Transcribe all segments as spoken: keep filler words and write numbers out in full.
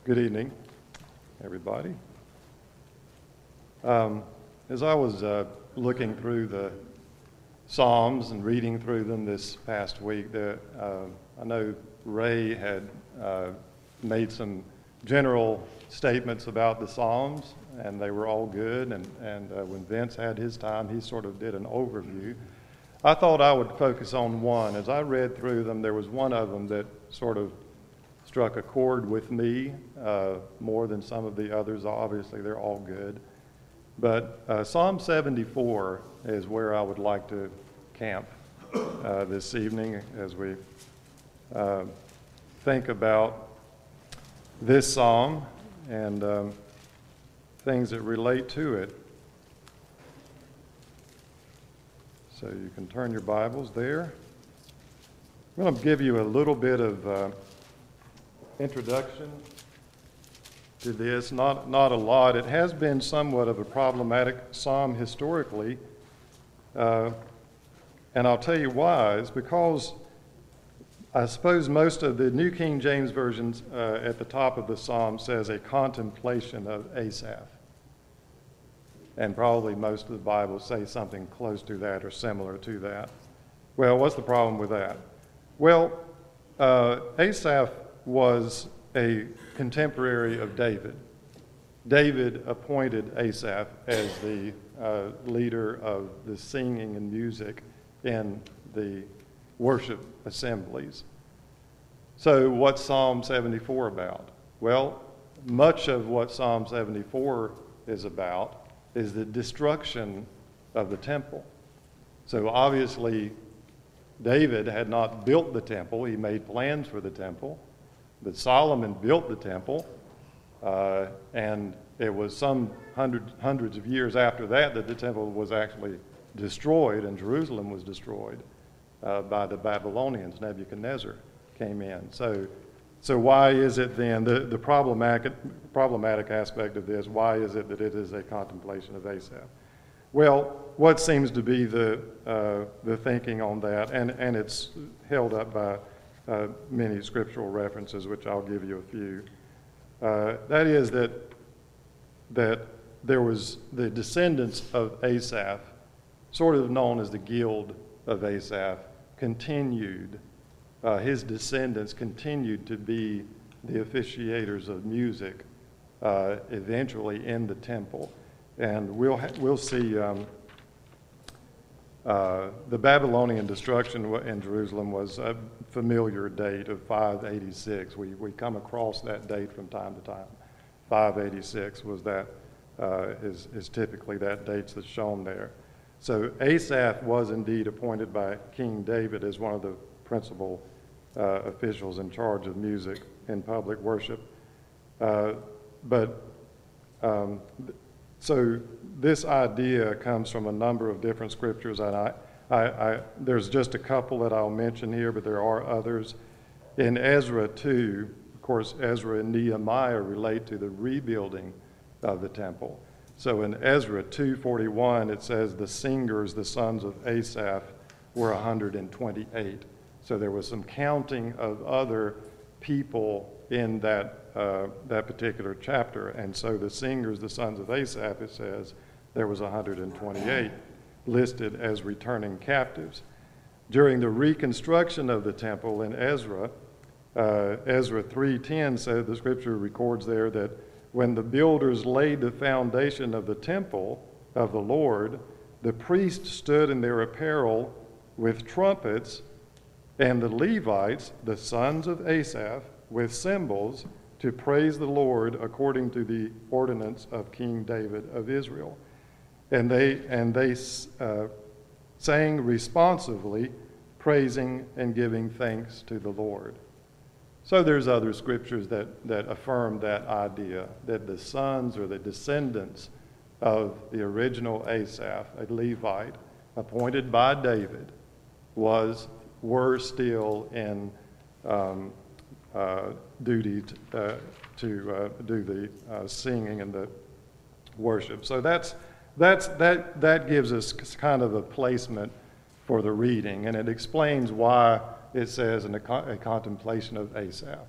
Good evening, everybody. Um, as I was uh, looking through the Psalms and reading through them this past week, the, uh, I know Ray had uh, made some general statements about the Psalms, and they were all good, and, and uh, when Vince had his time, he sort of did an overview. I thought I would focus on one. As I read through them, there was one of them that sort of struck a chord with me uh, more than some of the others. Obviously, they're all good. But uh, Psalm seventy-four is where I would like to camp uh, this evening as we uh, think about this psalm and um, things that relate to it. So you can turn your Bibles there. I'm going to give you a little bit of uh, introduction to this, not not a lot. It has been somewhat of a problematic psalm historically, uh, and I'll tell you why. It's because I suppose most of the New King James versions uh, at the top of the psalm says a contemplation of Asaph, and probably most of the Bibles say something close to that or similar to that. Well, what's the problem with that? Well, uh, Asaph was a contemporary of David. David appointed Asaph as the uh, leader of the singing and music in the worship assemblies. So what's Psalm seventy-four about? Well, much of what Psalm seventy-four is about is the destruction of the temple. So obviously, David had not built the temple. He made plans for the temple. But Solomon built the temple, uh, and it was some hundred, hundreds of years after that that the temple was actually destroyed and Jerusalem was destroyed uh, by the Babylonians. Nebuchadnezzar came in. So, so why is it then, the, the problematic, problematic aspect of this, why is it that it is a contemplation of Asaph? Well, what seems to be the, uh, the thinking on that, and, and it's held up by Uh, many scriptural references, which I'll give you a few. Uh, that is that that there was the descendants of Asaph, sort of known as the Guild of Asaph, continued. Uh, his descendants continued to be the officiators of music, uh, eventually in the temple, and we'll ha- we'll see. Um, Uh, the Babylonian destruction in Jerusalem was a familiar date of five eighty-six. We we come across that date from time to time. five eighty-six was that uh, is is typically that date that's shown there. So Asaph was indeed appointed by King David as one of the principal uh, officials in charge of music in public worship. Uh, but um, So this idea comes from a number of different scriptures, and I, I, I, there's just a couple that I'll mention here, but there are others. In Ezra two, of course, Ezra and Nehemiah relate to the rebuilding of the temple. So in Ezra two forty-one, it says the singers, the sons of Asaph, were one hundred twenty-eight. So there was some counting of other people in that Uh, that particular chapter. And so the singers, the sons of Asaph, it says there was one hundred twenty-eight listed as returning captives. During the reconstruction of the temple in Ezra, uh, Ezra three ten said, the scripture records there that when the builders laid the foundation of the temple of the Lord, the priests stood in their apparel with trumpets, and the Levites, the sons of Asaph, with cymbals, to praise the Lord according to the ordinance of King David of Israel. And they and they uh, sang responsively, praising and giving thanks to the Lord. So there's other scriptures that, that affirm that idea, that the sons or the descendants of the original Asaph, a Levite, appointed by David, was were still in um, Uh, duty to, uh, to uh, do the uh, singing and the worship. So that's that's that that gives us kind of a placement for the reading, and it explains why it says in a, con- a contemplation of Asaph.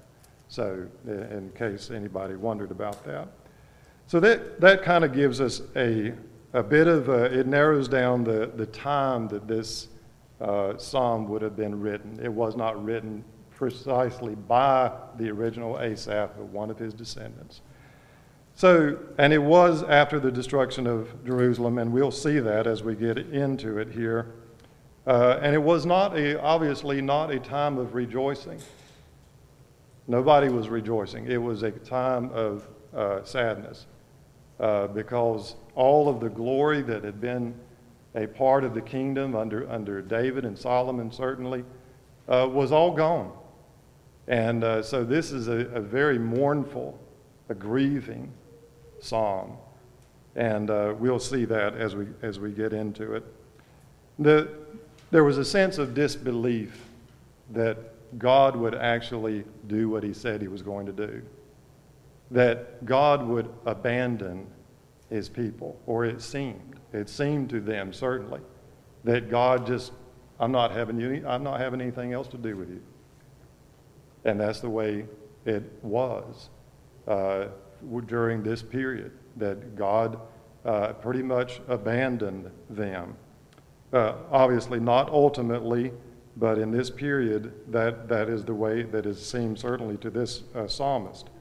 So in case anybody wondered about that. So that, that kind of gives us a, a bit of, a, it narrows down the, the time that this uh, psalm would have been written. It was not written precisely by the original Asaph, but one of his descendants. So, and it was after the destruction of Jerusalem, and we'll see that as we get into it here. Uh, and it was not a, obviously not a time of rejoicing. Nobody was rejoicing. It was a time of uh, sadness uh, because all of the glory that had been a part of the kingdom under, under David and Solomon certainly uh, was all gone. And uh, so this is a, a very mournful, a grieving psalm. And uh, we'll see that as we, as we get into it. The, there was a sense of disbelief that God would actually do what he said he was going to do. That God would abandon his people, or it seemed. It seemed to them, certainly, that God just, I'm not having you, I'm not having anything else to do with you. And that's the way it was uh, during this period, that God uh, pretty much abandoned them. Uh, obviously, not ultimately, but in this period, that, that is the way that it seems certainly to this uh, psalmist.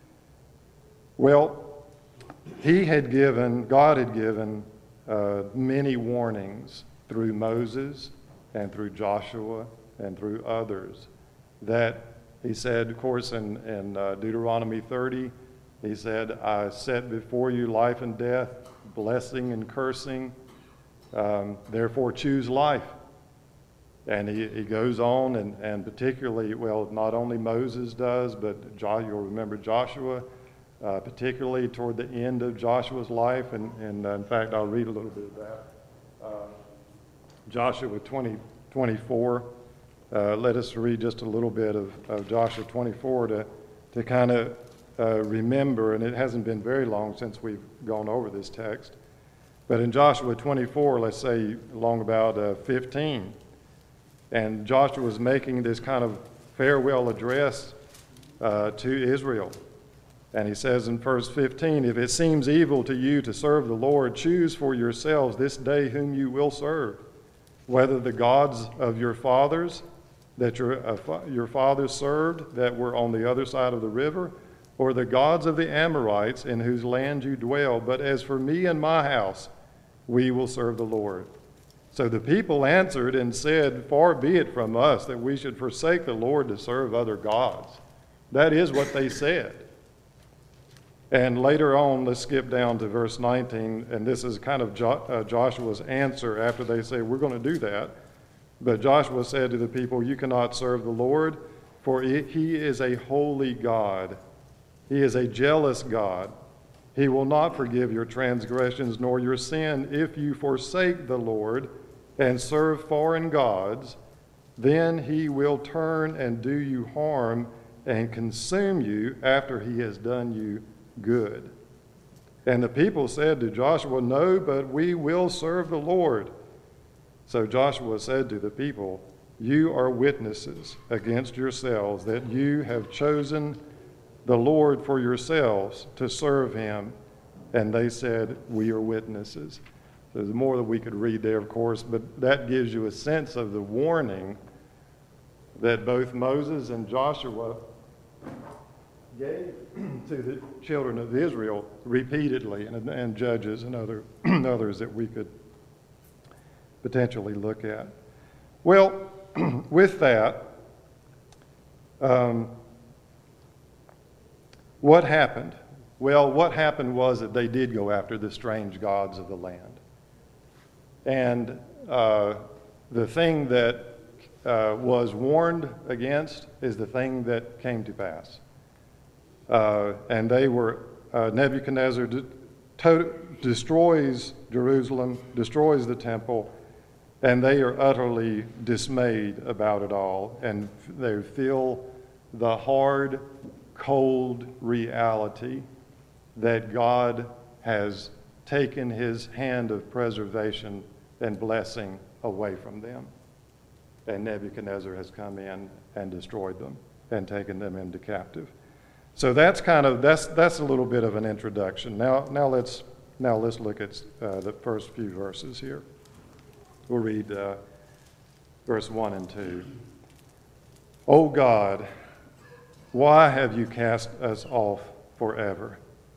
Well, he had given, God had given uh, many warnings through Moses and through Joshua and through others that he said, of course, in, in uh, Deuteronomy thirty, he said, I set before you life and death, blessing and cursing, um, therefore choose life. And he, he goes on, and, and particularly, well, not only Moses does, but jo- you'll remember Joshua, uh, particularly toward the end of Joshua's life. And, and uh, in fact, I'll read a little bit of that. Uh, Joshua twenty, twenty-four. Uh, let us read just a little bit of, of Joshua twenty-four to, to kind of uh, remember, and it hasn't been very long since we've gone over this text. But in Joshua twenty-four, let's say along about uh, fifteen, and Joshua was making this kind of farewell address uh, to Israel. And he says in verse fifteen, if it seems evil to you to serve the Lord, choose for yourselves this day whom you will serve, whether the gods of your fathers that your, uh, fa- your fathers served that were on the other side of the river, or the gods of the Amorites in whose land you dwell. But as for me and my house, we will serve the Lord. So the people answered and said, far be it from us that we should forsake the Lord to serve other gods. That is what they said. And later on, let's skip down to verse nineteen, and this is kind of jo- uh, Joshua's answer after they say, we're going to do that. But Joshua said to the people, you cannot serve the Lord, for he is a holy God. He is a jealous God. He will not forgive your transgressions nor your sin if you forsake the Lord and serve foreign gods. Then he will turn and do you harm and consume you after he has done you good. And the people said to Joshua, no, but we will serve the Lord. So Joshua said to the people, you are witnesses against yourselves that you have chosen the Lord for yourselves to serve him. And they said, we are witnesses. There's more that we could read there, of course, but that gives you a sense of the warning that both Moses and Joshua gave to the children of Israel repeatedly, and, and judges and other others that we could potentially look at. Well, with that, um, what happened? Well, what happened was that they did go after the strange gods of the land. And uh, the thing that uh, was warned against is the thing that came to pass. Uh, and they were, uh, Nebuchadnezzar de- to- destroys Jerusalem, destroys the temple, and they are utterly dismayed about it all. And they feel the hard, cold reality that God has taken his hand of preservation and blessing away from them. And Nebuchadnezzar has come in and destroyed them and taken them into captive. So that's kind of, that's, that's a little bit of an introduction. Now, now, let's, now let's look at uh, the first few verses here. We'll read uh, verse one and two. O God, why have you cast us off forever?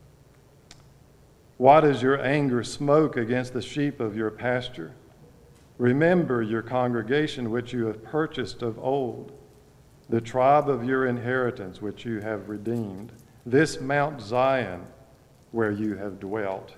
Why does your anger smoke against the sheep of your pasture? Remember your congregation which you have purchased of old, the tribe of your inheritance which you have redeemed, this Mount Zion where you have dwelt.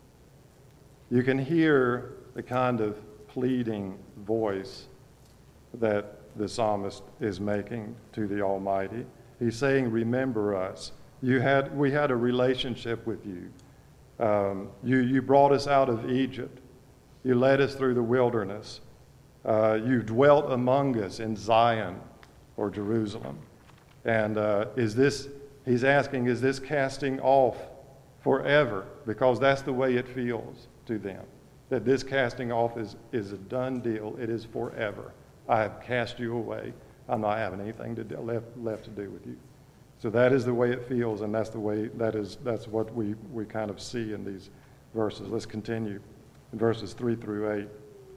You can hear the kind of pleading voice that the psalmist is making to the Almighty. He's saying, remember us. You had, we had a relationship with you. Um, you. You brought us out of Egypt. You led us through the wilderness. Uh, you dwelt among us in Zion or Jerusalem. And uh, is this, he's asking, is this casting off forever? Because that's the way it feels to them. That this casting off is, is a done deal. It is forever. I have cast you away. I'm not having anything to do, left, left to do with you. So that is the way it feels, and that's the way, that is, that's what we, we kind of see in these verses. Let's continue in verses three through eight.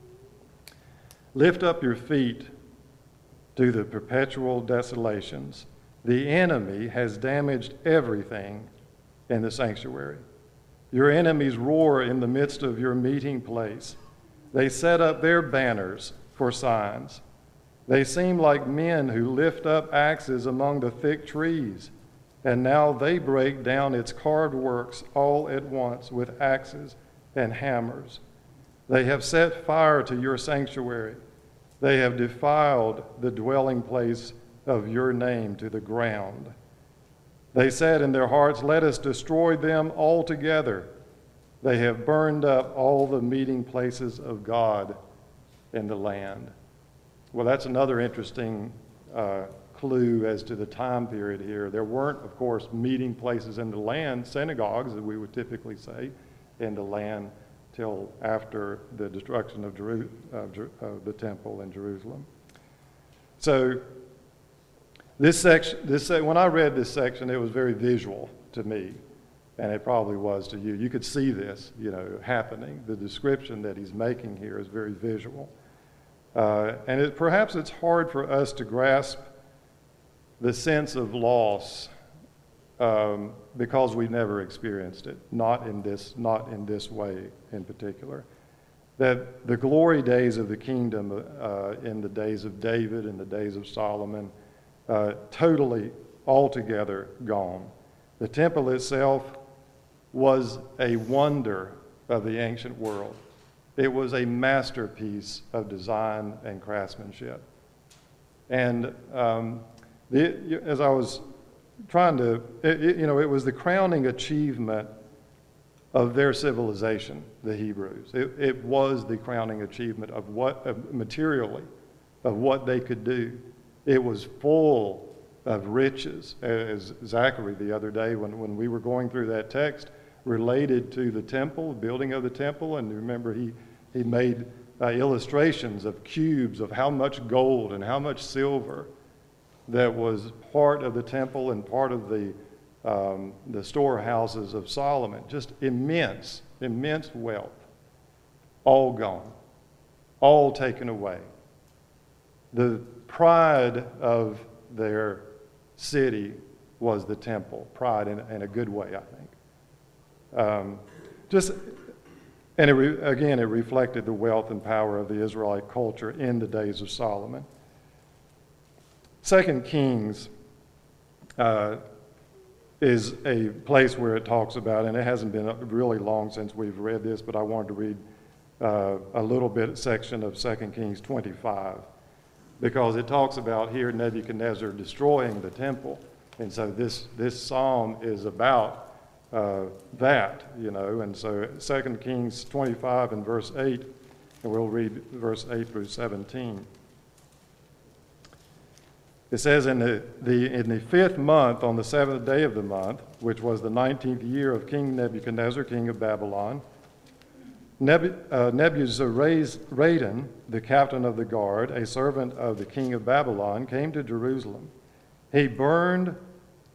Lift up your feet to the perpetual desolations. The enemy has damaged everything in the sanctuary. Your enemies roar in the midst of your meeting place. They set up their banners for signs. They seem like men who lift up axes among the thick trees, and now they break down its carved works all at once with axes and hammers. They have set fire to your sanctuary. They have defiled the dwelling place of your name to the ground. They said in their hearts, let us destroy them altogether. They have burned up all the meeting places of God in the land. Well, that's another interesting uh, clue as to the time period here. There weren't, of course, meeting places in the land, synagogues, as we would typically say, in the land till after the destruction of, Jeru- of, Jer- of the temple in Jerusalem. So this section, this when I read this section, it was very visual to me, and it probably was to you. You could see this, you know, happening. The description that he's making here is very visual. Uh, and it, perhaps it's hard for us to grasp the sense of loss um, because we've never experienced it, not in this, not in this way in particular. That the glory days of the kingdom uh, in the days of David and the days of Solomon, uh, totally, altogether gone. The temple itself was a wonder of the ancient world. It was a masterpiece of design and craftsmanship. And um, the, as I was trying to, it, it, you know, it was the crowning achievement of their civilization, the Hebrews. It, it was the crowning achievement of what, uh, materially, of what they could do. It was full of riches, as Zachary the other day, when, when we were going through that text, related to the temple, the building of the temple, and remember he, he made uh, illustrations of cubes of how much gold and how much silver that was part of the temple and part of the, um, the storehouses of Solomon. Just immense, immense wealth, all gone, all taken away. The pride of their city was the temple, pride in, in a good way, I think. Um, just, and it re, again, it reflected the wealth and power of the Israelite culture in the days of Solomon. Second Kings uh, is a place where it talks about, and it hasn't been really long since we've read this, but I wanted to read uh, a little bit section of Second Kings twenty-five, because it talks about here Nebuchadnezzar destroying the temple, and so this this psalm is about Uh, that, you know, and so Second Kings twenty-five and verse eight, and we'll read verse eight through seventeen. It says, in the, the, in the fifth month, on the seventh day of the month, which was the nineteenth year of King Nebuchadnezzar, king of Babylon, Nebu, uh, Nebuzaradan, the captain of the guard, a servant of the king of Babylon, came to Jerusalem. He burned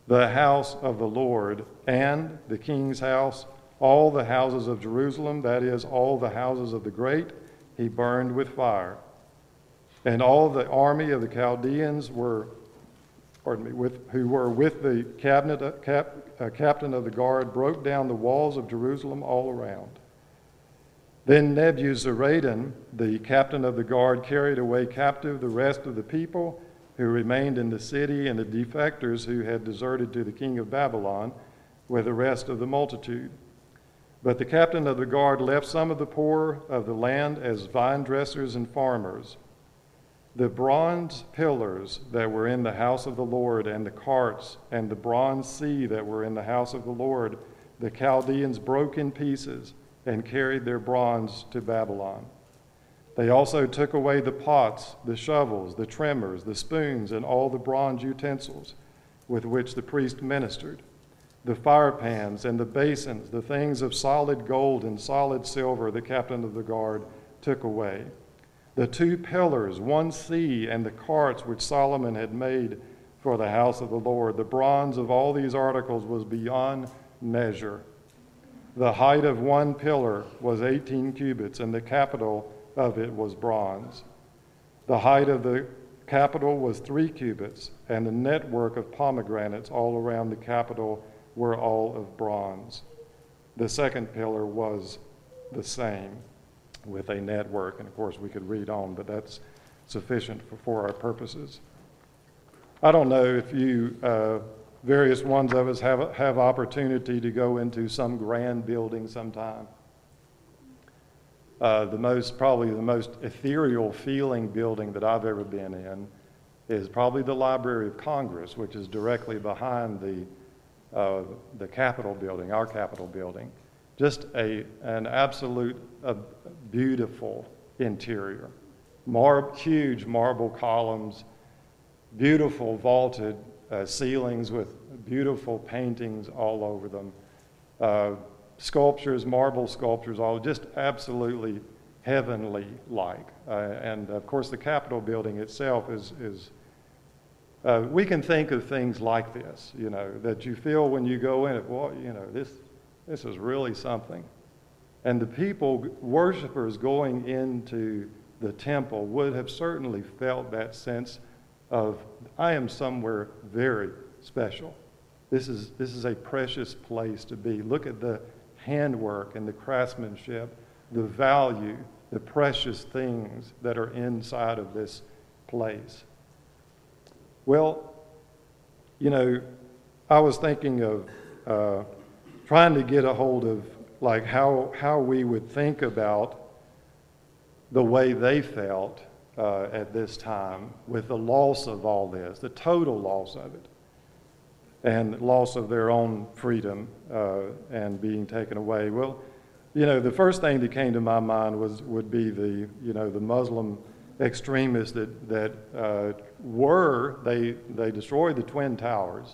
the house of the Lord and the king's house, all the houses of Jerusalem, that is, all the houses of the great, he burned with fire. And all the army of the Chaldeans were, pardon me, with, who were with the cabinet, uh, cap, uh, captain of the guard broke down the walls of Jerusalem all around. Then Nebuzaradan, the captain of the guard, carried away captive the rest of the people who remained in the city and the defectors who had deserted to the king of Babylon with the rest of the multitude. But the captain of the guard left some of the poor of the land as vine dressers and farmers. The bronze pillars that were in the house of the Lord and the carts and the bronze sea that were in the house of the Lord, the Chaldeans broke in pieces and carried their bronze to Babylon. They also took away the pots, the shovels, the trimmers, the spoons, and all the bronze utensils with which the priest ministered, the fire pans and the basins, the things of solid gold and solid silver the captain of the guard took away. The two pillars, one sea, and the carts which Solomon had made for the house of the Lord. The bronze of all these articles was beyond measure. The height of one pillar was eighteen cubits, and the capital of it was bronze. The height of the capital was three cubits, and the network of pomegranates all around the capital were all of bronze. The second pillar was the same, with a network, and of course we could read on, but that's sufficient for, for our purposes. I don't know if you, uh, various ones of us have, have opportunity to go into some grand building sometime. Uh, the most, probably the most ethereal feeling building that I've ever been in is probably the Library of Congress, which is directly behind the, uh, the Capitol building, our Capitol building. Just a, an absolute uh, beautiful interior. Mar- huge marble columns, beautiful vaulted uh, ceilings with beautiful paintings all over them. Uh, sculptures, marble sculptures, all just absolutely heavenly-like. Uh, and of course the Capitol building itself is, is uh, we can think of things like this, you know, that you feel when you go in it, well, you know, this, this is really something. And the people, worshipers going into the temple would have certainly felt that sense of, I am somewhere very special. This is, this is a precious place to be. Look at the handwork and the craftsmanship, the value, the precious things that are inside of this place. Well, you know, I was thinking of uh, trying to get a hold of like how how we would think about the way they felt uh, at this time with the loss of all this, the total loss of it, and loss of their own freedom uh, and being taken away. Well, you know, the first thing that came to my mind was would be the you know the Muslim extremists that that uh, were they they destroyed the Twin Towers.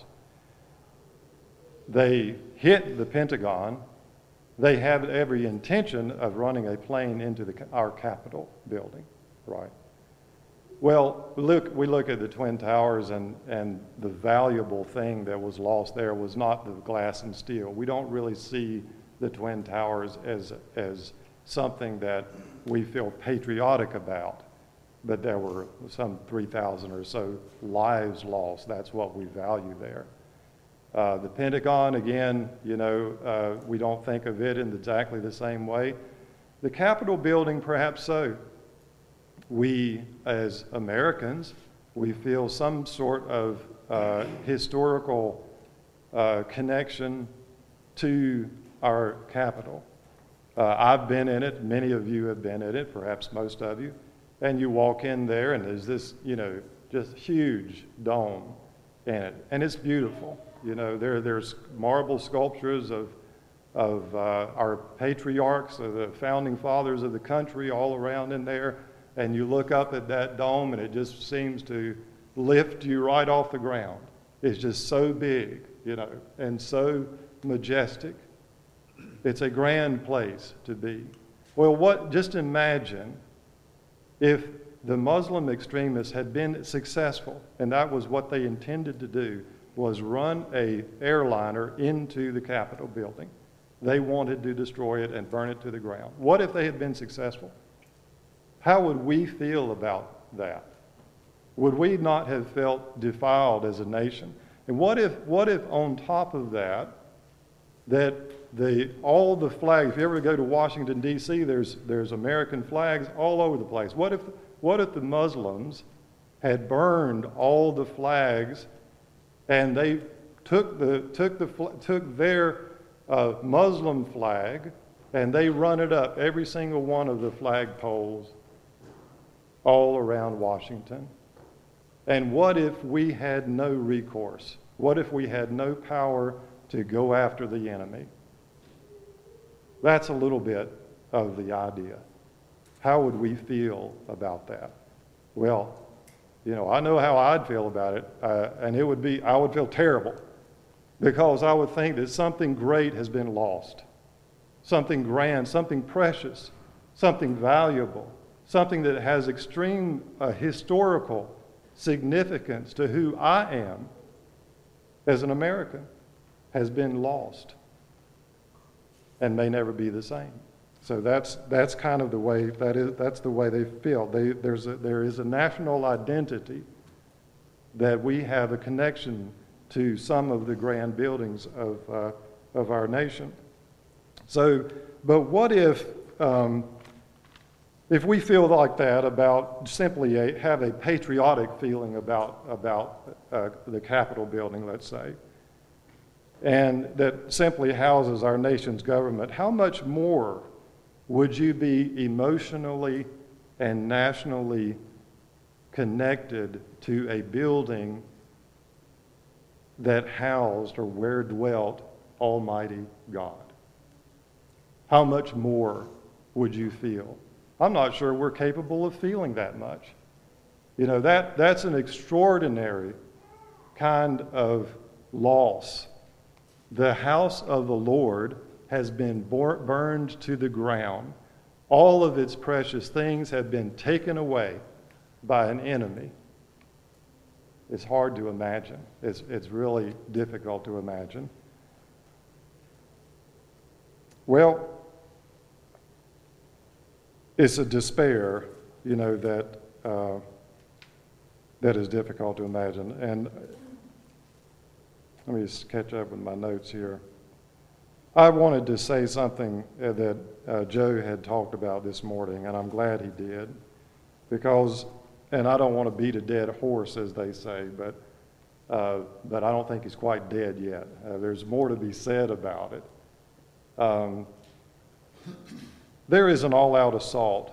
They hit the Pentagon. They have every intention of running a plane into the, our Capitol building, right? Well, look, we look at the Twin Towers, and, and the valuable thing that was lost there was not the glass and steel. We don't really see the Twin Towers as, as something that we feel patriotic about, but there were some three thousand or so lives lost. That's what we value there. Uh, the Pentagon, again, you know, uh, we don't think of it in exactly the same way. The Capitol building, perhaps so. We, as Americans, we feel some sort of uh, historical uh, connection to our Capitol. Uh, I've been in it. Many of you have been in it, perhaps most of you. And you walk in there, and there's this, you know, just huge dome in it. And it's beautiful. You know, there there's marble sculptures of of uh, our patriarchs, of the founding fathers of the country, all around in there. And you look up at that dome, and it just seems to lift you right off the ground. It's just so big, you know, and so majestic. It's a grand place to be. Well, what? Just imagine if the Muslim extremists had been successful, and that was what they intended to do, was run a airliner into the Capitol building. They wanted to destroy it and burn it to the ground. What if they had been successful? How would we feel about that? Would we not have felt defiled as a nation? And what if, what if on top of that, that the, all the flags, if you ever go to Washington, D C, there's, there's American flags all over the place. What if, what if the Muslims had burned all the flags and they took, the, took, the, took their uh, Muslim flag and they run it up every single one of the flagpoles all around Washington? And what if we had no recourse? What if we had no power to go after the enemy? That's a little bit of the idea. How would we feel about that? Well, you know, I know how I'd feel about it, uh, and it would be, I would feel terrible, because I would think that something great has been lost, something grand, something precious, something valuable, something that has extreme uh, historical significance to who I am as an American has been lost and may never be the same. So that's that's kind of the way that is that's the way they feel. They, there's a, there is a national identity that we have a connection to some of the grand buildings of uh, of our nation. So, but what if um, if we feel like that about simply a, have a patriotic feeling about, about uh, the Capitol building, let's say, and that simply houses our nation's government, how much more would you be emotionally and nationally connected to a building that housed or where dwelt Almighty God? How much more would you feel? I'm not sure we're capable of feeling that much. You know, that, that's an extraordinary kind of loss. The house of the Lord has been bor- burned to the ground. All of its precious things have been taken away by an enemy. It's hard to imagine. It's, it's really difficult to imagine. Well, it's a despair, you know, that uh, that is difficult to imagine. And let me just catch up with my notes here. I wanted to say something that uh, Joe had talked about this morning, and I'm glad he did, because, and I don't want to beat a dead horse, as they say, but uh, but I don't think he's quite dead yet. Uh, there's more to be said about it. Um, There is an all-out assault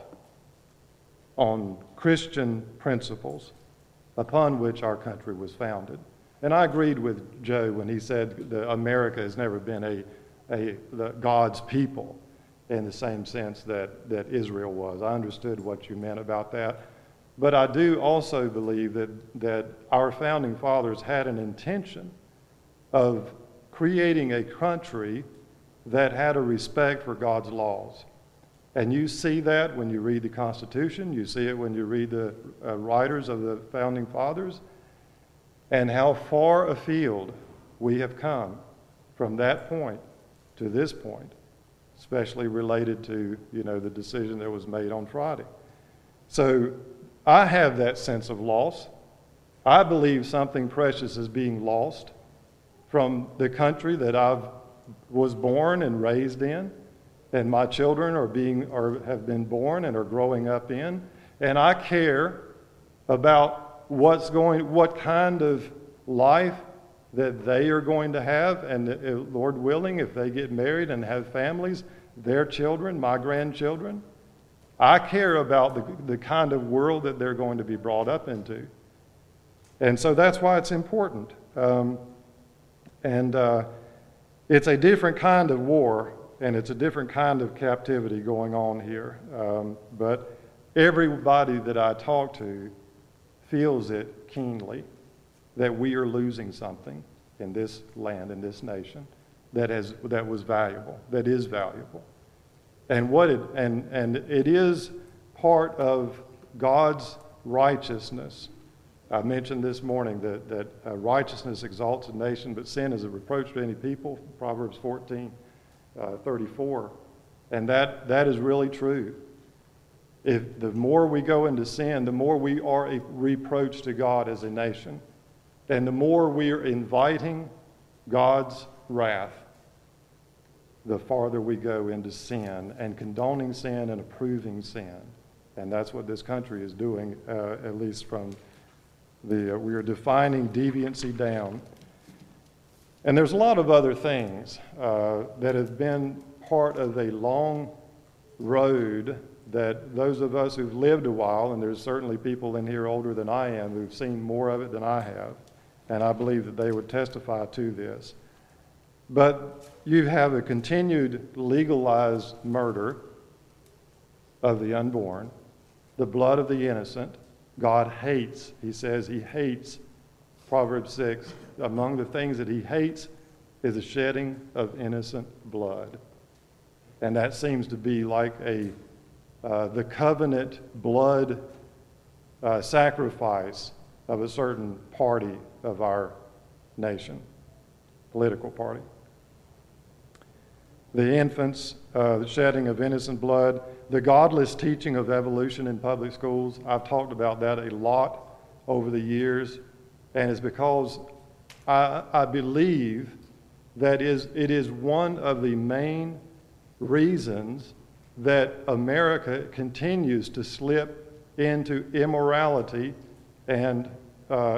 on Christian principles upon which our country was founded. And I agreed with Joe when he said that America has never been a, a the God's people in the same sense that, that Israel was. I understood what you meant about that. But I do also believe that, that our founding fathers had an intention of creating a country that had a respect for God's laws. And you see that when you read the Constitution, you see it when you read the uh, writers of the Founding Fathers, and how far afield we have come from that point to this point, especially related to, you know, the decision that was made on Friday. So I have that sense of loss. I believe something precious is being lost from the country that I was born and raised in, and my children are being or have been born and are growing up in, and I care about what's going, what kind of life that they are going to have, and uh, Lord willing, if they get married and have families, their children, my grandchildren, I care about the, the kind of world that they're going to be brought up into, and so that's why it's important. Um, and uh, it's a different kind of war. And it's a different kind of captivity going on here. Um, but everybody that I talk to feels it keenly, that we are losing something in this land, in this nation, that has that was valuable, that is valuable. And what it and and it is part of God's righteousness I mentioned this morning that, that uh, righteousness exalts a nation, but sin is a reproach to any people, Proverbs fourteen, uh, thirty-four. And that, that is really true. If the more we go into sin, the more we are a reproach to God as a nation. And the more we are inviting God's wrath, the farther we go into sin and condoning sin and approving sin. And that's what this country is doing, uh, at least from the, uh, we are defining deviancy down. And there's a lot of other things uh, that have been part of a long road that those of us who've lived a while, and there's certainly people in here older than I am who've seen more of it than I have, and I believe that they would testify to this. But you have a continued legalized murder of the unborn, the blood of the innocent. God hates, he says he hates, Proverbs six, among the things that he hates is the shedding of innocent blood. And that seems to be like a uh, the covenant blood uh, sacrifice of a certain party of our nation, political party. The infants, uh, the shedding of innocent blood, the godless teaching of evolution in public schools. I've talked about that a lot over the years, and it's because I, I believe that is, it is one of the main reasons that America continues to slip into immorality and uh,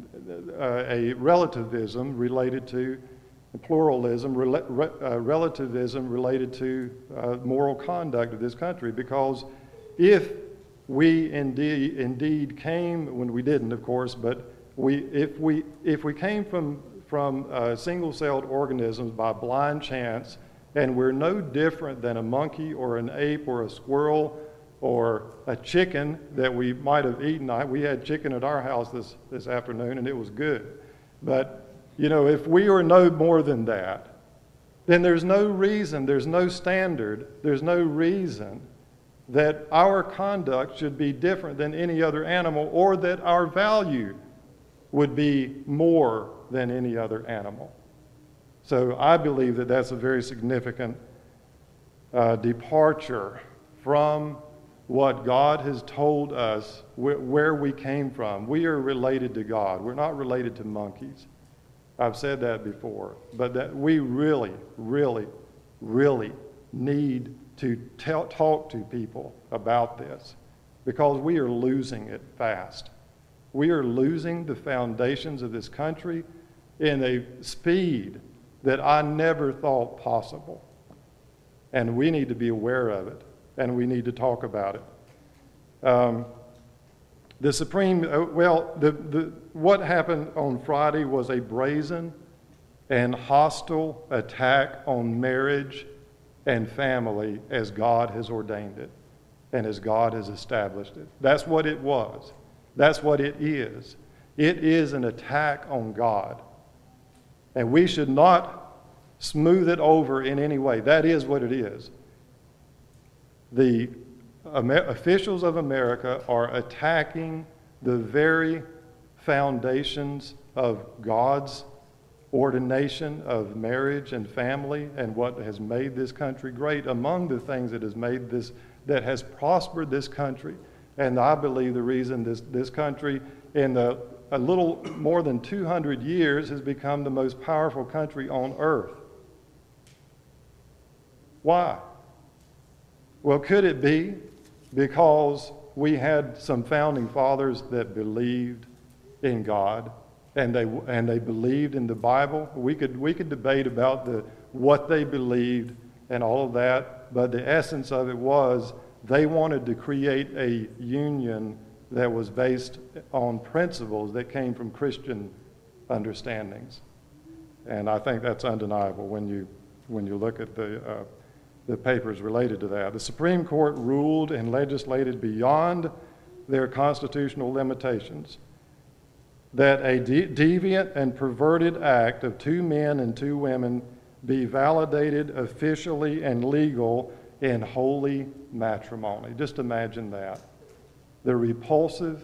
a relativism related to pluralism, rel- re- uh, relativism related to uh, moral conduct of this country. Because if we indeed, indeed came, when we didn't, of course, but we, if we, if we came from, from uh, single-celled organisms by blind chance, and we're no different than a monkey or an ape or a squirrel or a chicken that we might have eaten. I, we had chicken at our house this, this afternoon, and it was good. But, you know, if we are no more than that, then there's no reason, there's no standard, there's no reason that our conduct should be different than any other animal, or that our value would be more than any other animal. So I believe that that's a very significant uh, departure from what God has told us wh- where we came from. We are related to God. We're not related to monkeys. I've said that before. But that we really, really, really need to tell, talk to people about this, because we are losing it fast. We are losing the foundations of this country in a speed that I never thought possible. And we need to be aware of it, and we need to talk about it. Um, the Supreme, uh, well, the, the, what happened on Friday was a brazen and hostile attack on marriage and family as God has ordained it and as God has established it. That's what it was. That's what it is. It is an attack on God. And we should not smooth it over in any way. That is what it is. The Amer- officials of America are attacking the very foundations of God's ordination of marriage and family and what has made this country great. Among the things that has made this, that has prospered this country, and I believe the reason this, this country in the a little more than two hundred years has become the most powerful country on earth. Why? Well, could it be because we had some founding fathers that believed in God and they and they believed in the Bible? We could we could debate about the what they believed and all of that, but the essence of it was they wanted to create a union that was based on principles that came from Christian understandings. And I think that's undeniable when you when you look at the uh, the papers related to that. The Supreme Court ruled and legislated beyond their constitutional limitations that a de- deviant and perverted act of two men and two women be validated officially and legal in holy matrimony. Just imagine that. The repulsive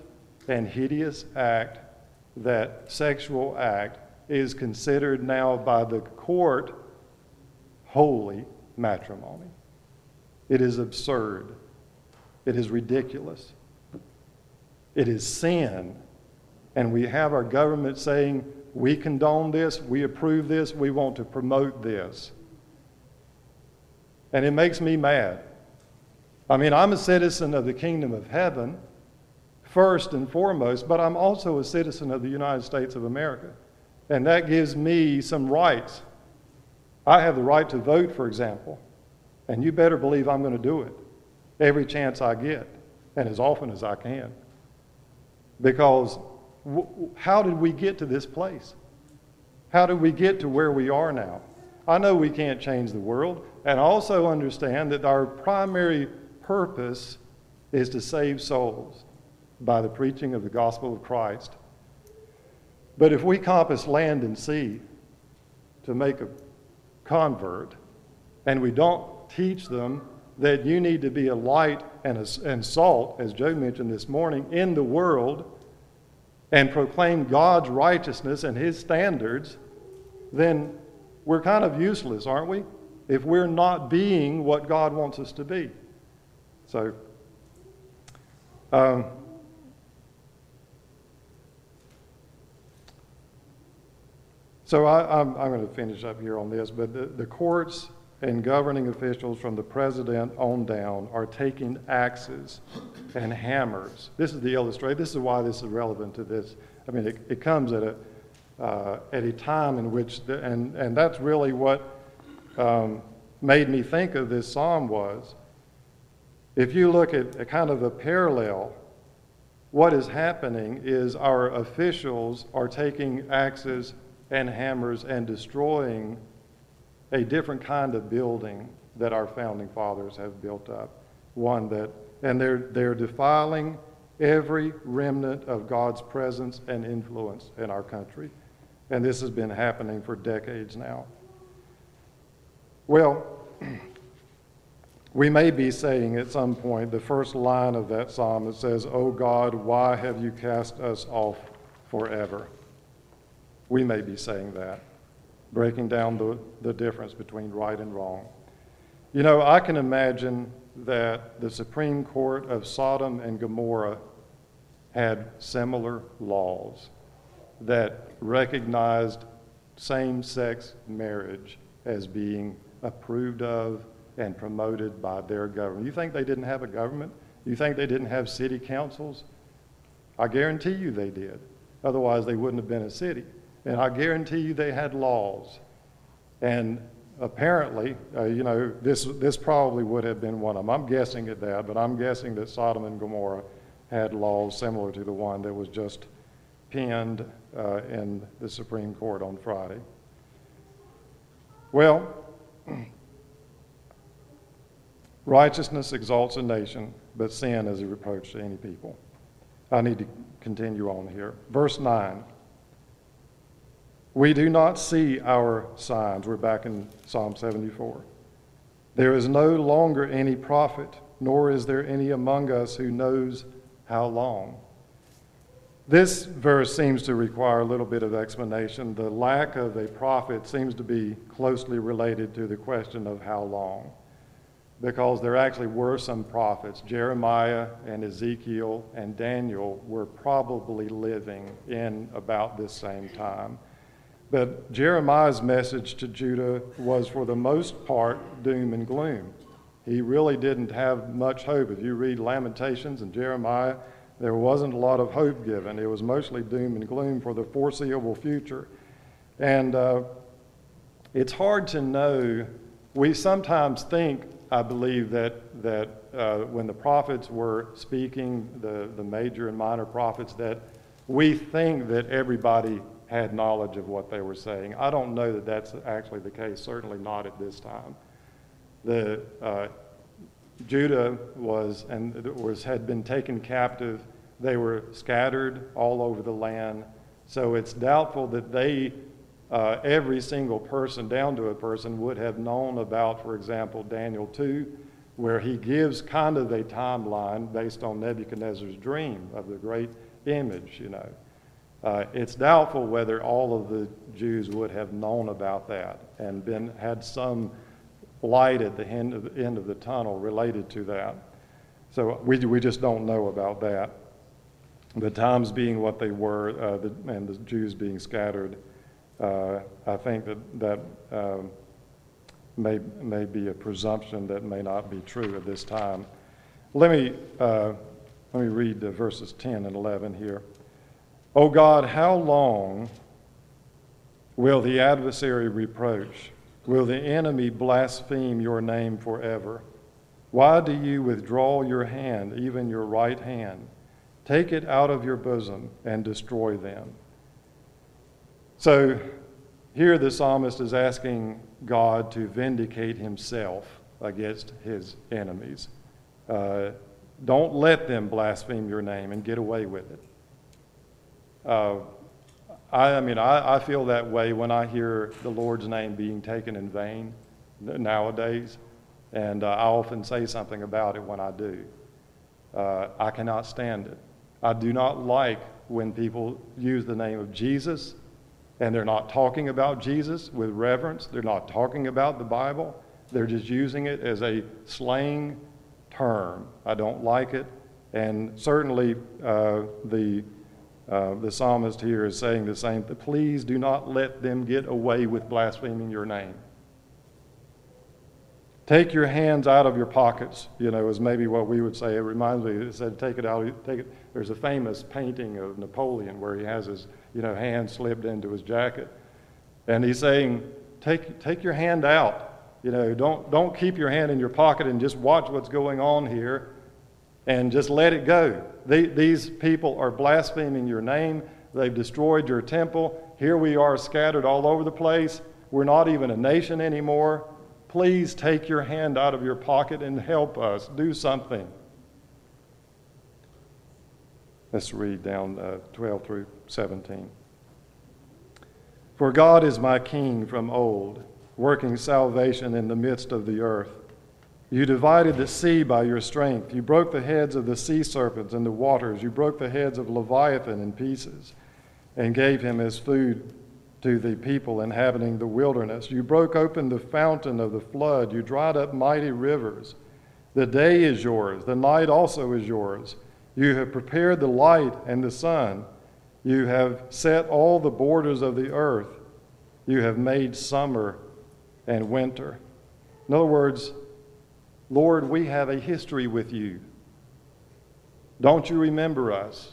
and hideous act, that sexual act, is considered now by the court holy matrimony. It is absurd. It is ridiculous. It is sin. And we have our government saying, we condone this, we approve this, we want to promote this. And it makes me mad. I mean, I'm a citizen of the kingdom of heaven, first and foremost, but I'm also a citizen of the United States of America. And that gives me some rights. I have the right to vote, for example, and you better believe I'm going to do it every chance I get, and as often as I can. Because w- how did we get to this place? How did we get to where we are now? I know we can't change the world, and I also understand that our primary purpose is to save souls by the preaching of the gospel of Christ. But if we compass land and sea to make a convert, and we don't teach them that you need to be a light and, a, and salt, as Joe mentioned this morning, in the world, and proclaim God's righteousness and his standards, then we're kind of useless, aren't we? If we're not being what God wants us to be. So, um, So I, I'm, I'm going to finish up here on this, but the, the courts and governing officials from the president on down are taking axes and hammers. This is the illustration. This is why this is relevant to this. I mean, it, it comes at a uh, at a time in which, the, and and that's really what um, made me think of this psalm was. If you look at a kind of a parallel, what is happening is our officials are taking axes and hammers and destroying a different kind of building that our founding fathers have built up. One that, and they're, they're defiling every remnant of God's presence and influence in our country. And this has been happening for decades now. Well, we may be saying at some point, the first line of that psalm, it says, "O God, why have you cast us off forever?" We may be saying that, breaking down the, the difference between right and wrong. You know, I can imagine that the Supreme Court of Sodom and Gomorrah had similar laws that recognized same-sex marriage as being approved of and promoted by their government. You think they didn't have a government? You think they didn't have city councils? I guarantee you they did. Otherwise, they wouldn't have been a city. And I guarantee you they had laws. And apparently, uh, you know, this this probably would have been one of them. I'm guessing at that, but I'm guessing that Sodom and Gomorrah had laws similar to the one that was just penned uh, in the Supreme Court on Friday. Well, righteousness exalts a nation, but sin is a reproach to any people. I need to continue on here. Verse nine. We do not see our signs. We're back in Psalm seventy-four. There is no longer any prophet, nor is there any among us who knows how long. This verse seems to require a little bit of explanation. The lack of a prophet seems to be closely related to the question of how long, because there actually were some prophets. Jeremiah and Ezekiel and Daniel were probably living in about this same time. But Jeremiah's message to Judah was, for the most part, doom and gloom. He really didn't have much hope. If you read Lamentations and Jeremiah, there wasn't a lot of hope given. It was mostly doom and gloom for the foreseeable future. And uh, it's hard to know. We sometimes think, I believe, that that uh, when the prophets were speaking, the, the major and minor prophets, that we think that everybody had knowledge of what they were saying. I don't know that that's actually the case, certainly not at this time. The uh, Judah was and was had been taken captive. They were scattered all over the land. So it's doubtful that they, uh, every single person, down to a person, would have known about, for example, Daniel two, where he gives kind of a timeline based on Nebuchadnezzar's dream of the great image, you know. Uh, it's doubtful whether all of the Jews would have known about that and been had some light at the end of the, end of the tunnel related to that. So we, we just don't know about that. The times being what they were, uh, the, and the Jews being scattered, uh, I think that that um, may, may be a presumption that may not be true at this time. Let me, uh, let me read uh, verses ten and eleven here. O God, how long will the adversary reproach? Will the enemy blaspheme your name forever? Why do you withdraw your hand, even your right hand? Take it out of your bosom and destroy them. So here the psalmist is asking God to vindicate himself against his enemies. Uh, don't let them blaspheme your name and get away with it. Uh, I, I mean, I, I feel that way when I hear the Lord's name being taken in vain nowadays, and uh, I often say something about it when I do. Uh, I cannot stand it. I do not like when people use the name of Jesus and they're not talking about Jesus with reverence. They're not talking about the Bible. They're just using it as a slang term. I don't like it. And certainly uh, the uh, the psalmist here is saying the same thing. Please do not let them get away with blaspheming your name. Take your hands out of your pockets, you know, is maybe what we would say. It reminds me, it said, take it out, take it. There's a famous painting of Napoleon where he has his, you know, hand slipped into his jacket. And he's saying, take take your hand out. You know, don't don't keep your hand in your pocket and just watch what's going on here and just let it go. They, these people are blaspheming your name. They've destroyed your temple. Here we are scattered all over the place. We're not even a nation anymore. Please take your hand out of your pocket and help us. Do something. Let's read down uh, twelve through seventeen. For God is my king from old, working salvation in the midst of the earth. You divided the sea by your strength. You broke the heads of the sea serpents in the waters. You broke the heads of Leviathan in pieces and gave him as food to the people inhabiting the wilderness. You broke open the fountain of the flood. You dried up mighty rivers. The day is yours. The night also is yours. You have prepared the light and the sun. You have set all the borders of the earth. You have made summer and winter. In other words, Lord, we have a history with you. Don't you remember us?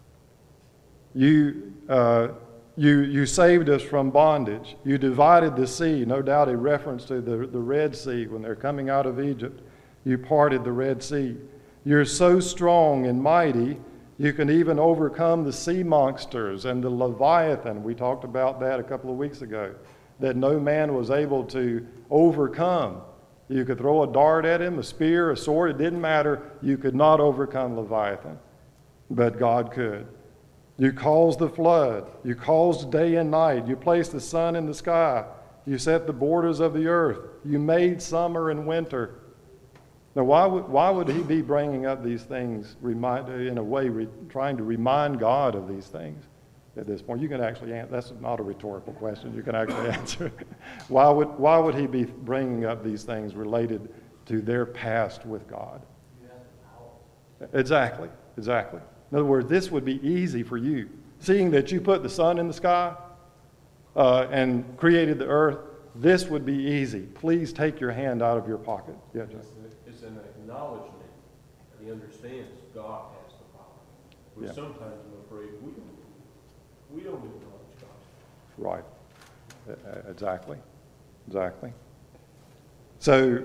You, uh, you, you saved us from bondage. You divided the sea, no doubt a reference to the, the Red Sea when they're coming out of Egypt. You parted the Red Sea. You're so strong and mighty, you can even overcome the sea monsters and the Leviathan. We talked about that a couple of weeks ago, that no man was able to overcome. You could throw a dart at him, a spear, a sword, it didn't matter. You could not overcome Leviathan, but God could. You caused the flood. You caused day and night. You placed the sun in the sky. You set the borders of the earth. You made summer and winter. Now, why would, why would he be bringing up these things, remind, in a way, re, trying to remind God of these things at this point? You can actually answer. That's not a rhetorical question. You can actually answer. Why would, why would he be bringing up these things related to their past with God? Exactly, exactly. In other words, this would be easy for you. Seeing that you put the sun in the sky uh, and created the earth, this would be easy. Please take your hand out of your pocket. Yeah, John. It's an acknowledgement that he understands God has the power. But Yeah. sometimes I'm afraid we don't, we don't acknowledge God. Right. Uh, Exactly. Exactly. So,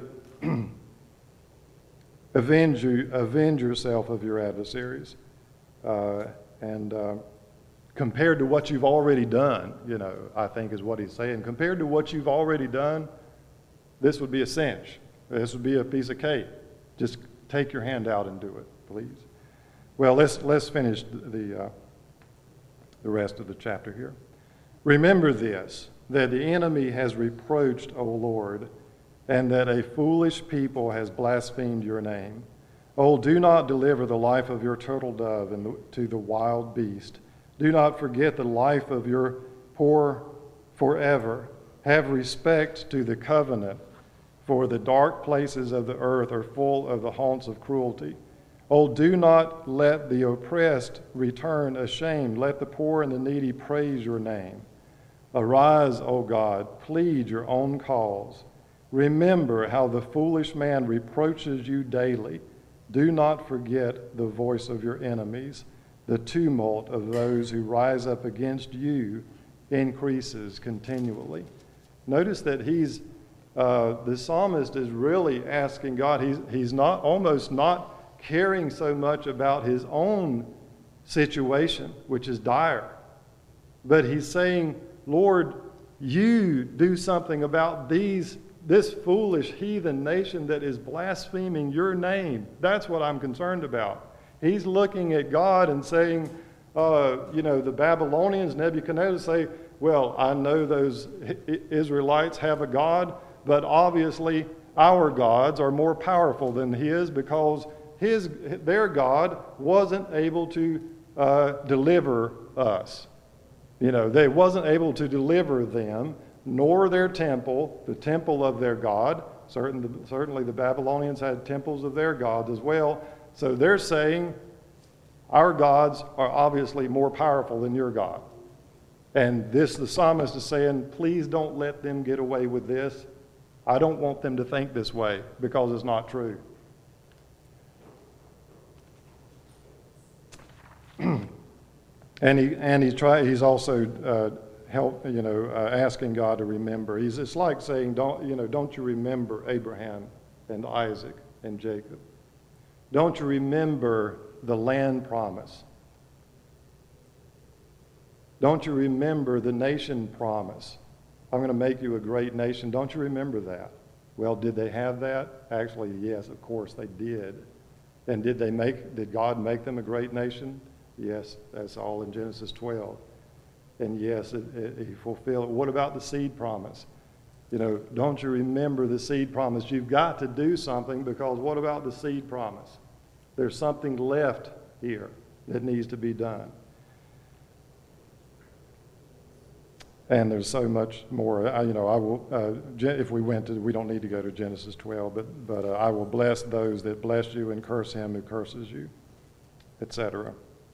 avenge you, avenge yourself of your adversaries. Uh, and uh, compared to what you've already done, you know, I think is what he's saying. Compared to what you've already done, this would be a cinch. This would be a piece of cake. Just take your hand out and do it, please. Well, let's let's finish the uh, the rest of the chapter here. Remember this, that the enemy has reproached, O Lord, and that a foolish people has blasphemed your name. Oh, do not deliver the life of your turtle dove and the, to the wild beast. Do not forget the life of your poor forever. Have respect to the covenant, for the dark places of the earth are full of the haunts of cruelty. Oh, do not let the oppressed return ashamed. Let the poor and the needy praise your name. Arise, O God, plead your own cause. Remember how the foolish man reproaches you daily. Do not forget the voice of your enemies. The tumult of those who rise up against you increases continually. Notice that he's, uh, the psalmist is really asking God, he's, he's not almost not caring so much about his own situation, which is dire, but he's saying, Lord, you do something about these this foolish heathen nation that is blaspheming your name. That's what I'm concerned about. He's looking at God and saying, uh, you know, the Babylonians, Nebuchadnezzar say, well, I know those Israelites have a God, but obviously our gods are more powerful than his because his their God wasn't able to uh, deliver us. You know, they wasn't able to deliver them, nor their temple, the temple of their God. Certain, certainly the Babylonians had temples of their gods as well. So they're saying, our gods are obviously more powerful than your God. And this, the psalmist is saying, please don't let them get away with this. I don't want them to think this way because it's not true. and he and he try, he's also uh, help you know uh, asking God to remember. He's it's like saying, don't you know don't you remember Abraham and Isaac and Jacob? Don't you remember the land promise? Don't you remember the nation promise? I'm going to make you a great nation. Don't you remember that? Well, did they have that? Actually, yes, of course they did. And did they make? Did God make them a great nation? Yes, that's all in Genesis twelve. And yes, it, it, he fulfilled it. What about the seed promise? You know, don't you remember the seed promise? You've got to do something because what about the seed promise? There's something left here that needs to be done. And there's so much more. I, you know, I will. Uh, if we went to, we don't need to go to Genesis twelve, but but uh, I will bless those that bless you and curse him who curses you, et cetera.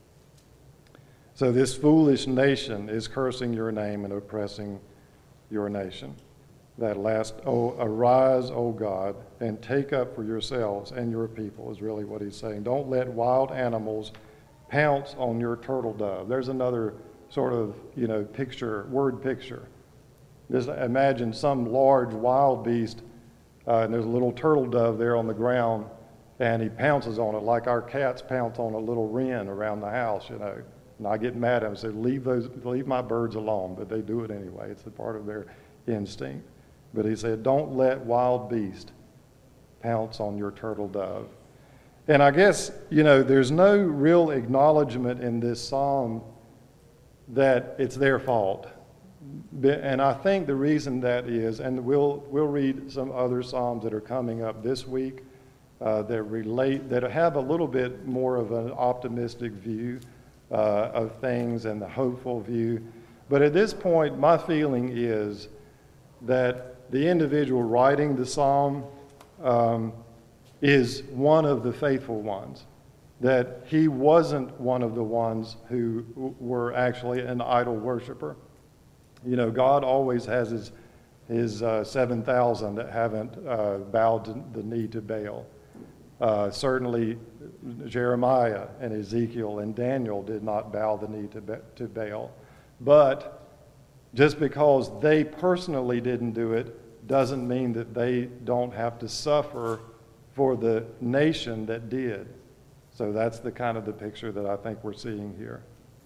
So this foolish nation is cursing your name and oppressing your nation. That last, oh, arise, O God, and take up for yourselves and your people is really what he's saying. Don't let wild animals pounce on your turtle dove. There's another sort of, you know, picture, word picture. Just imagine some large wild beast, uh, and there's a little turtle dove there on the ground, and he pounces on it like our cats pounce on a little wren around the house, you know. And I get mad at them and say, leave those, leave my birds alone, but they do it anyway. It's a part of their instinct. But he said, don't let wild beast pounce on your turtle dove. And I guess, you know, there's no real acknowledgement in this psalm that it's their fault. And I think the reason that is, and we'll we'll read some other psalms that are coming up this week uh, that relate, that have a little bit more of an optimistic view uh, of things and the hopeful view. But at this point, my feeling is that the individual writing the psalm um, is one of the faithful ones. That he wasn't one of the ones who were actually an idol worshiper. You know, God always has his, his uh, seven thousand that haven't uh, bowed the knee to Baal. Uh, certainly Jeremiah and Ezekiel and Daniel did not bow the knee to, ba- to Baal. But just because they personally didn't do it doesn't mean that they don't have to suffer for the nation that did. So that's the kind of the picture that I think we're seeing here.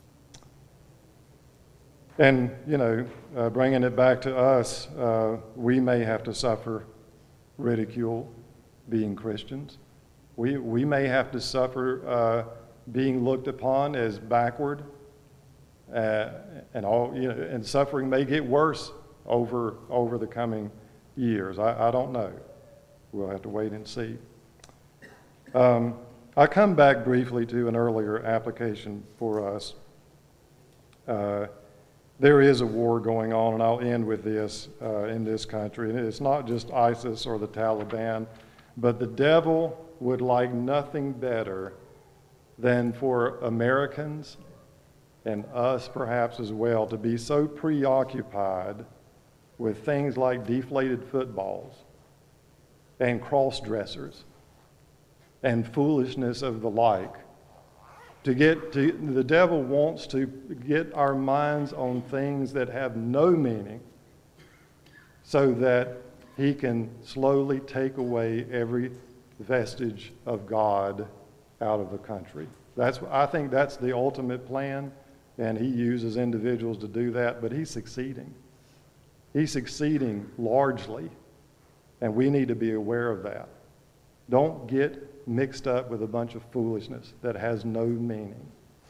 And, you know, uh, bringing it back to us, uh, we may have to suffer ridicule being Christians. We we may have to suffer uh, being looked upon as backward, uh, and all you know, and suffering may get worse over over the coming years. I, I don't know. We'll have to wait and see. Um, I come back briefly to an earlier application for us. Uh, there is a war going on, and I'll end with this uh, in this country. And it's not just ISIS or the Taliban, but the devil would like nothing better than for Americans and us perhaps as well to be so preoccupied with things like deflated footballs and cross-dressers and foolishness of the like. To get to, the devil wants to get our minds on things that have no meaning so that he can slowly take away every vestige of God out of the country. That's, I think that's the ultimate plan, and he uses individuals to do that, but he's succeeding. He's succeeding largely, and we need to be aware of that. Don't get mixed up with a bunch of foolishness that has no meaning.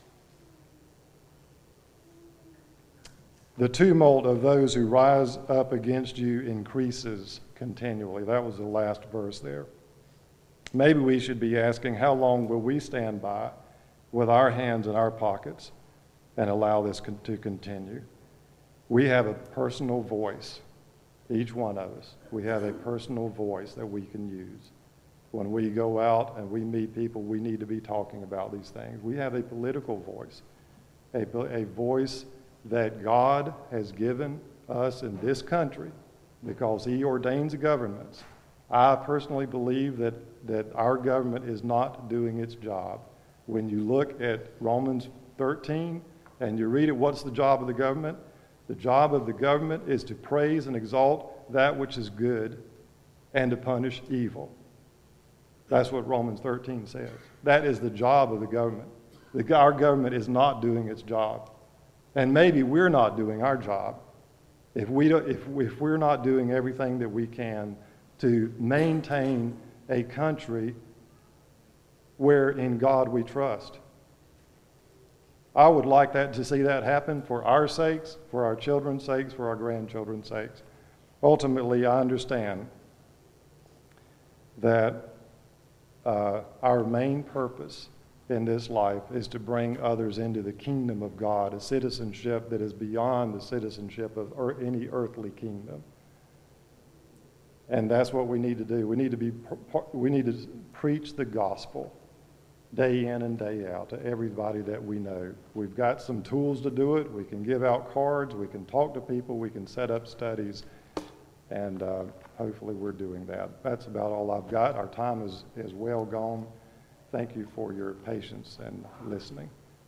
The tumult of those who rise up against you increases continually. That was the last verse there. Maybe we should be asking, how long will we stand by with our hands in our pockets and allow this con- to continue? We have a personal voice, each one of us. We have a personal voice that we can use. When we go out and we meet people, we need to be talking about these things. We have a political voice, a, a voice that God has given us in this country because he ordains governments. I personally believe that, that our government is not doing its job. When you look at Romans thirteen and you read it, what's the job of the government? The job of the government is to praise and exalt that which is good and to punish evil. That's what Romans thirteen says. That is the job of the government. The, our government is not doing its job. And maybe we're not doing our job if, we don't, if, if we're not doing everything that we can to maintain a country where in God we trust. I would like that to see that happen for our sakes, for our children's sakes, for our grandchildren's sakes. Ultimately, I understand that Uh, our main purpose in this life is to bring others into the kingdom of God, a citizenship that is beyond the citizenship of er- any earthly kingdom. And that's what we need to do. We need to be, we need to preach the gospel day in and day out to everybody that we know. We've got some tools to do it. We can give out cards. We can talk to people. We can set up studies. And uh, hopefully we're doing that. That's about all I've got. Our time is, is well gone. Thank you for your patience and listening.